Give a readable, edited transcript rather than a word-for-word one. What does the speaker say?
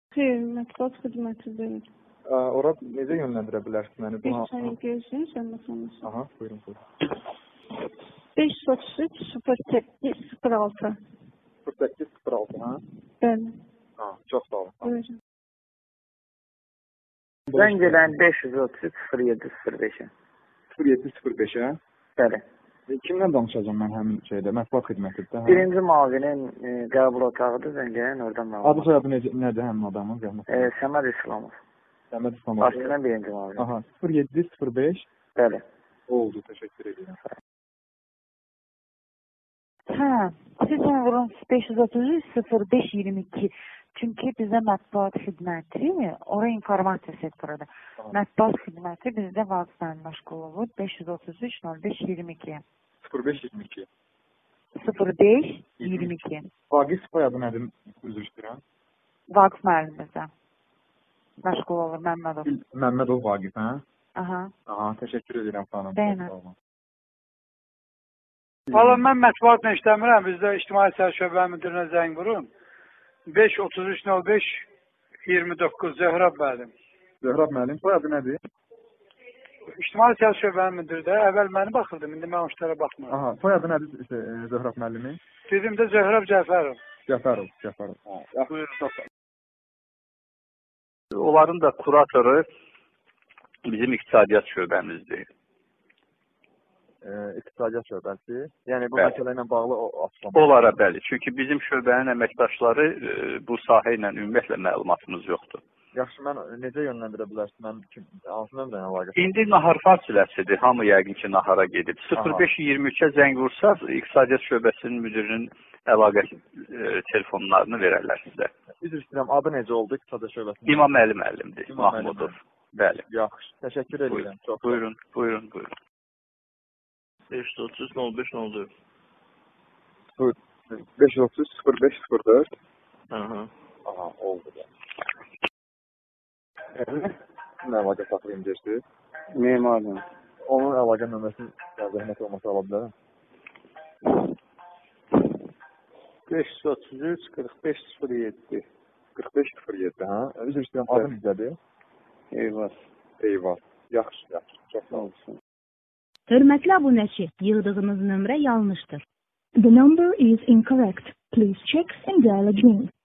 Xeyr, mətbuat xidməti deyil. Ora necə yönləndirə bilərsiniz məni? Bir saniyə görüşün, sən məsələn. Aha, buyurun, buyurun. 533 0806. 0806, ha? Bəli. Ha, çox sağ olun. Buyurun. Zəng edən 533 0705-ə. 0705-ə? Bəli. Kimlə danışacağım mən həmin şeydə, mətbuat xidmətində? Birinci mavinin qəbul otağıdır, zəng edən oradan məlumat. Adı soyadı nədir həmin adamın? Səməd İslamov. Səməd İslamov. Başlayan birinci mavinin. Aha, 0705. Bəli. Oldu, təşəkkür edirəm. Hə, siz onu vurun 533 0522. Çünki bizə mətbuat xidməti, ora informasiya sektorudur. Mətbuat xidməti bizdə vazifən məşğul olur 533 0522. 0522. 0522. Vaqif soyadı nədir? Üzr istəyirəm. Vaqif müəllim bizdə məşğul olur, Məmmədov. Məmmədov Vaqif, hə? Aha. Aha, təşəkkür edirəm xanım. Bəyənəm. Valla mən mətbuatla işləmirəm, bizdə İctimai Səhiyyə Şöbənin müdirinə zəng vurun. 533 05 29 Zöhrab müəllim. Zöhrab müəllim, soyadı nədir? İctimai Səhiyyə Şöbənin müdiri də əvvəl məni baxırdım, indi mən o işlərə baxmıram. Aha, soyadı nədir Zöhrab müəllimin? Dedim də Zöhrab Cəfərov. Cəfərov. Buyurun. Onların da kuratoru bizim iqtisadiyyat şöbəmizdir. İqtisadiyyat şöbəsi. Yəni bu məsələ ilə bağlı açıqlama. Onlara bəli. Çünki bizim şöbənin əməkdaşları bu sahə ilə ümumiyyətlə məlumatımız yoxdur. Yaxşı, mən necə yönləndirə bilərsin? Mən hansı nömrə ilə əlaqə? İndi nahar fasiləsidir. Hamı yəqin ki nahara gedib. 0523-ə zəng vursaz iqtisadiyyat şöbəsinin müdirinin əlaqə telefonlarını verərlər sizə. Üzr istəyirəm, adı necə oldu iqtisadiyyat şöbəsinin? İmam Əli müəllimdir. Mahmudov. Bəli. Yaxşı, təşəkkür edirəm. Buyurun. 530 05 04. 530 05 04. Aha. Aha, oldu da. Nə əlaqə saxlayayım deyirsiniz? Memarım. Onun əlaqə nömrəsi zəhmət olmasa ala bilərəm. 533 4507. 4507, hə? Üzr istəyirəm, adı necədir? Eyvaz. Yaxşı. Çox sağ olun. Hörmətli abunəçi, yığdığınız nömrə yanlışdır. The number is incorrect. Please check and dial again.